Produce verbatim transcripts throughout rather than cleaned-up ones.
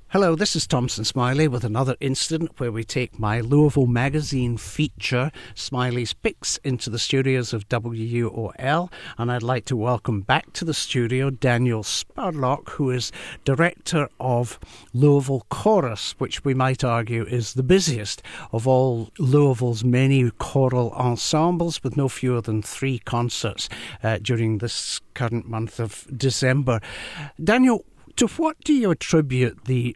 Hello, this is Thompson Smiley with another incident where we take my Louisville Magazine feature, Smiley's Picks, into the studios of W U O L, and I'd like to welcome back to the studio Daniel Spurlock, who is director of Louisville Chorus, which we might argue is the busiest of all Louisville's many choral ensembles, with no fewer than three concerts uh, during this current month of December. Daniel, to what do you attribute the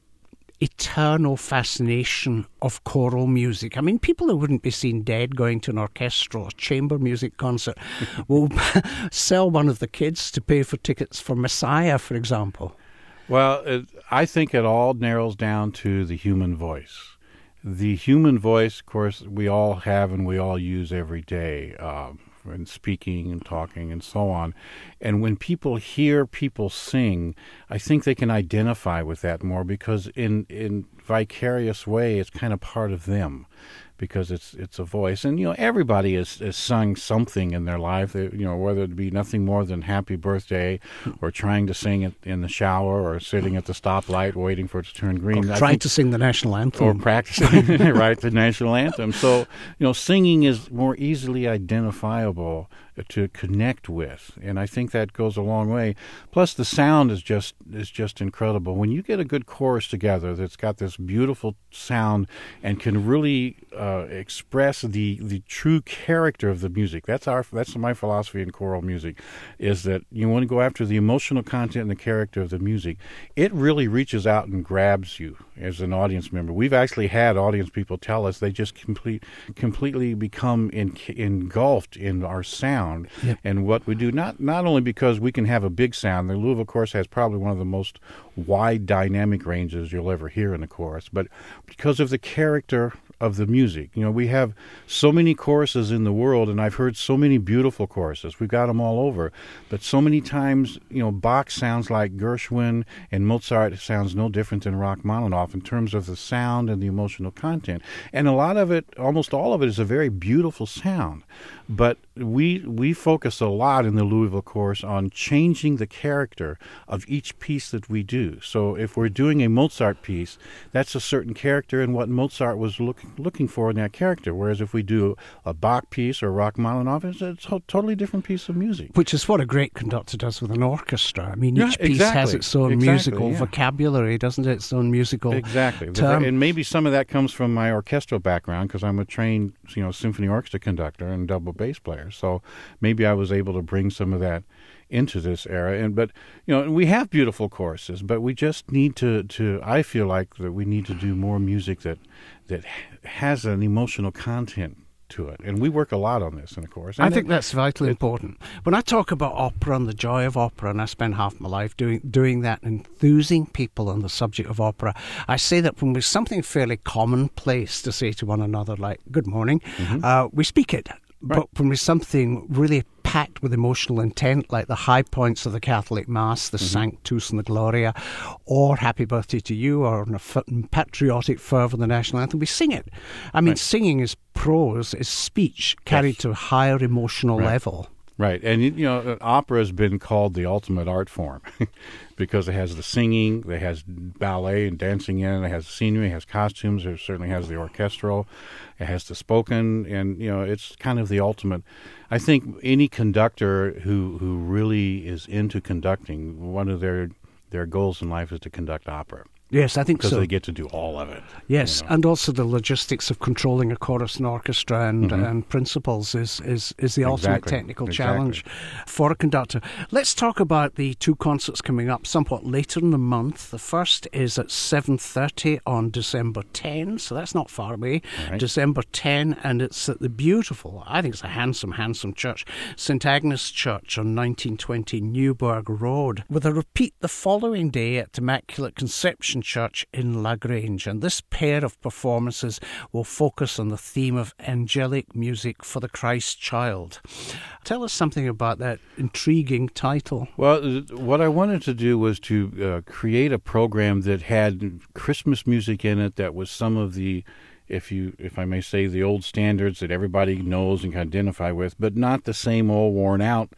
eternal fascination of choral music? I mean, people who wouldn't be seen dead going to an orchestral or chamber music concert will sell one of the kids to pay for tickets for Messiah, for example. Well, it, I think it all narrows down to the human voice. The human voice, of course, we all have and we all use every day. Um, and speaking and talking and so on. And when people hear people sing, I think they can identify with that more because in in vicarious way, it's kind of part of them because it's it's a voice. And, you know, everybody has, has sung something in their life, they, you know, whether it be nothing more than happy birthday or trying to sing it in the shower or sitting at the stoplight waiting for it to turn green. Or trying to sing the national anthem. Or practicing, right, the national anthem. So, you know, singing is more easily identifiable to connect with, and I think that goes a long way. Plus, the sound is just is just incredible. When you get a good chorus together that's got this beautiful sound and can really uh, express the the true character of the music. That's our that's my philosophy in choral music, is that you want to go after the emotional content and the character of the music. It really reaches out and grabs you as an audience member. We've actually had audience people tell us they just complete completely become in, engulfed in our sound. Yep. And what we do, not not only because we can have a big sound. The Louisville Chorus has probably one of the most wide dynamic ranges you'll ever hear in the chorus, but because of the character of the music. You know, we have so many choruses in the world, and I've heard so many beautiful choruses. We've got them all over. But so many times, you know, Bach sounds like Gershwin, and Mozart sounds no different than Rachmaninoff in terms of the sound and the emotional content. And a lot of it, almost all of it, is a very beautiful sound. But we we focus a lot in the Louisville Chorus on changing the character of each piece that we do. So if we're doing a Mozart piece, that's a certain character and what Mozart was looking looking for in that character. Whereas if we do a Bach piece or Rachmaninoff, it's a to- totally different piece of music. Which is what a great conductor does with an orchestra. I mean, each yeah, piece exactly. has its own exactly, musical yeah. vocabulary, doesn't it? Its own musical exactly. term. And maybe some of that comes from my orchestral background because I'm a trained, you know, symphony orchestra conductor and double bass player. So maybe I was able to bring some of that into this era. And but you know, we have beautiful choruses, but we just need to to I feel like that we need to do more music that that has an emotional content to it. And we work a lot on this in the chorus. And I think it, that's vitally it, important. When I talk about opera and the joy of opera, and I spend half my life doing doing that, enthusing people on the subject of opera, I say that when there's something fairly commonplace to say to one another, like "Good morning," mm-hmm. uh, we speak it. Right. But when there's something really packed with emotional intent, like the high points of the Catholic Mass, the mm-hmm. Sanctus and the Gloria, or Happy Birthday to You, or in a patriotic fervour, the national anthem, we sing it. I mean, right. singing is prose, is speech carried yes. to a higher emotional right. level. Right, and you know, opera has been called the ultimate art form because it has the singing, it has ballet and dancing in it, it has scenery, it has costumes, it certainly has the orchestral, it has the spoken, and you know, it's kind of the ultimate. I think any conductor who who really is into conducting, one of their their goals in life is to conduct opera. Yes, I think so. Because they get to do all of it. Yes, you know? And also the logistics of controlling a chorus and orchestra and, mm-hmm. and principals is, is, is the exactly. ultimate technical exactly. challenge for a conductor. Let's talk about the two concerts coming up somewhat later in the month. The first is at seven thirty on December tenth, so that's not far away. Right. December tenth, and it's at the beautiful, I think it's a handsome, handsome church, Saint Agnes Church on nineteen twenty Newburgh Road, with a repeat the following day at Immaculate Conception Church in LaGrange, and this pair of performances will focus on the theme of angelic music for the Christ child. Tell us something about that intriguing title. Well, what I wanted to do was to uh, create a program that had Christmas music in it that was some of the, if you, if I may say, the old standards that everybody knows and can identify with, but not the same old worn out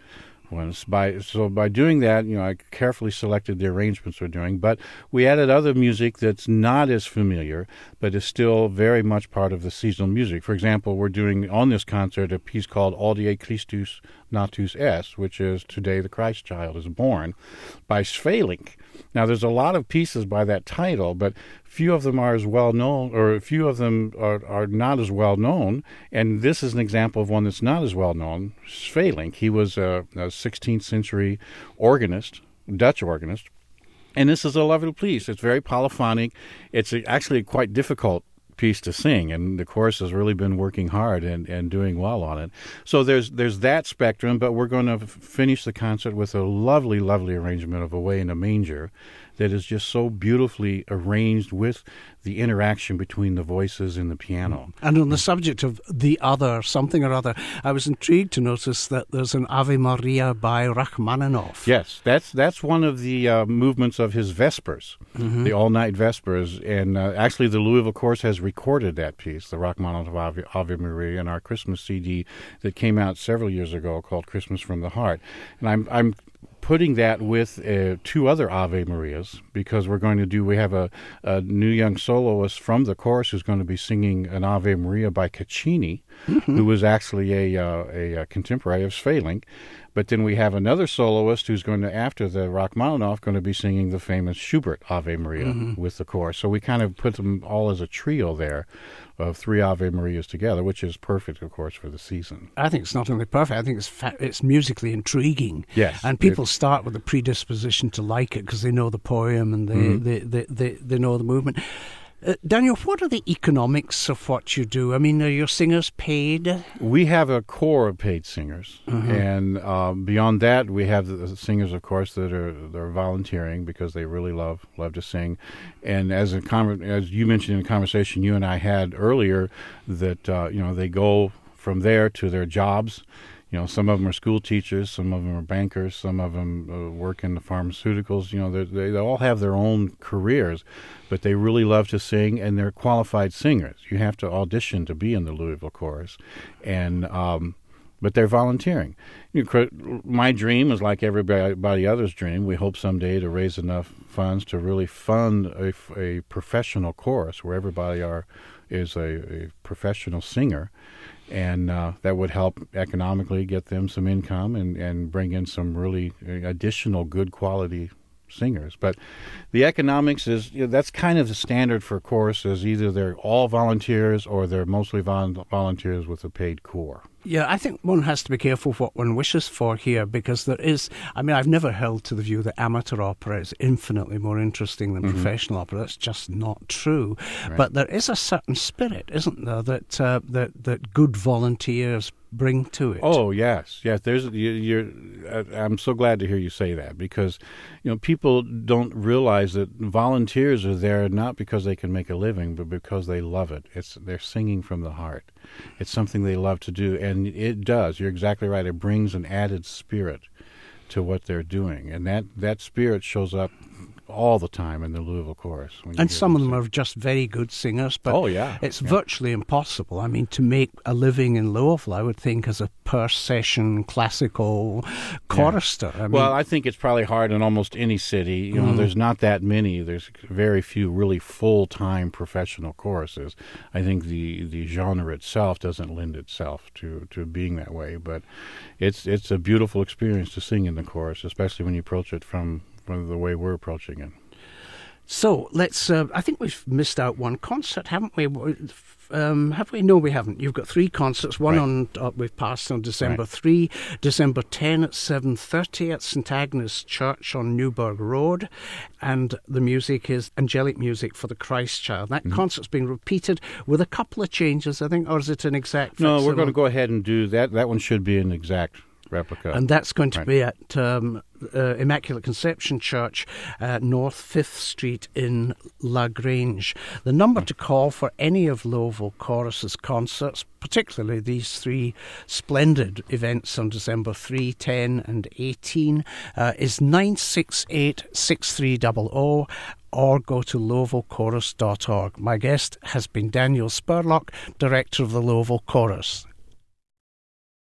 ones. By so by doing that, you know, I carefully selected the arrangements we're doing, but we added other music that's not as familiar, but is still very much part of the seasonal music. For example, we're doing on this concert a piece called Audie Christus Natus Est, which is Today the Christ Child is Born, by Svelink. Now, there's a lot of pieces by that title, but few of them are as well known, or few of them are, are not as well known. And this is an example of one that's not as well known. Svelink, he was a, a sixteenth century organist, Dutch organist, and this is a lovely piece. It's very polyphonic. It's actually quite difficult piece to sing, and the chorus has really been working hard and, and doing well on it. So there's there's that spectrum, but we're going to f- finish the concert with a lovely, lovely arrangement of Away in a Manger that is just so beautifully arranged with the interaction between the voices and the piano. And on the subject of the other, something or other, I was intrigued to notice that there's an Ave Maria by Rachmaninoff. Yes, that's that's one of the uh, movements of his Vespers, mm-hmm. the all-night Vespers. And uh, actually the Louisville Chorus has recorded that piece, the Rachmaninoff Ave, Ave Maria, in our Christmas C D that came out several years ago called Christmas from the Heart. And I'm I'm putting that with uh, two other Ave Marias, because we're going to do, we have a, a new young soloist from the chorus who's going to be singing an Ave Maria by Caccini, mm-hmm. who was actually a, uh, a, a contemporary of Svelink. But then we have another soloist who's going to, after the Rachmaninoff, going to be singing the famous Schubert Ave Maria mm-hmm. with the chorus. So we kind of put them all as a trio there of three Ave Marias together, which is perfect, of course, for the season. I think it's not only perfect, I think it's fa- it's musically intriguing. Yes. And people it, start with a predisposition to like it because they know the poem and they, mm-hmm. they, they, they, they know the movement. Uh, Daniel, what are the economics of what you do? I mean, are your singers paid? We have a core of paid singers, uh-huh. and um, beyond that, we have the singers, of course, that are that are volunteering because they really love love to sing. And as a con- as you mentioned in a conversation you and I had earlier, that uh, you know they go from there to their jobs. You know, some of them are school teachers, some of them are bankers, some of them uh, work in the pharmaceuticals. You know, they they all have their own careers, but they really love to sing, and they're qualified singers. You have to audition to be in the Louisville Chorus, and um, but they're volunteering. You know, my dream is like everybody else's dream. We hope someday to raise enough funds to really fund a, a professional chorus where everybody are is a, a professional singer. And uh, that would help economically get them some income and, and bring in some really additional good quality singers. But the economics is, you know, that's kind of the standard for choruses. Either they're all volunteers or they're mostly vol- volunteers with a paid corps. Yeah, I think one has to be careful what one wishes for here, because there is, I mean, I've never held to the view that amateur opera is infinitely more interesting than mm-hmm. professional opera. That's just not true. Right. But there is a certain spirit, isn't there, that uh, that that good volunteers bring to it. Oh, yes. Yes, there's you, you're I'm so glad to hear you say that, because you know people don't realize that volunteers are there not because they can make a living, but because they love it. It's they're singing from the heart. It's something they love to do, and it does. You're exactly right. It brings an added spirit to what they're doing, and that, that spirit shows up all the time in the Louisville Chorus. And some of them are just very good singers, but oh, yeah. it's yeah. virtually impossible. I mean, to make a living in Louisville, I would think, as a per-session classical chorister. Yeah. I mean, well, I think it's probably hard in almost any city. You know, mm. there's not that many. There's very few really full-time professional choruses. I think the, the genre itself doesn't lend itself to, to being that way, but it's it's a beautiful experience to sing in the chorus, especially when you approach it from from the way we're approaching it. So let's. Uh, I think we've missed out one concert, haven't we? Um, have we? No, we haven't. You've got three concerts. One right. on uh, we've passed on December right. three, December ten at seven thirty at Saint Agnes Church on Newburgh Road, and the music is angelic music for the Christ Child. That mm-hmm. concert's being repeated with a couple of changes, I think, or is it an exact? No, we're going to go ahead and do that. That one should be an exact replica. And that's going to right. be at um, uh, Immaculate Conception Church, uh, North fifth Street in La Grange. The number to call for any of Louisville Chorus's concerts, particularly these three splendid events on December three, ten and eighteen, uh, is nine six eight, six three zero zero, or go to louisville chorus dot org. My guest has been Daniel Spurlock, Director of the Louisville Chorus.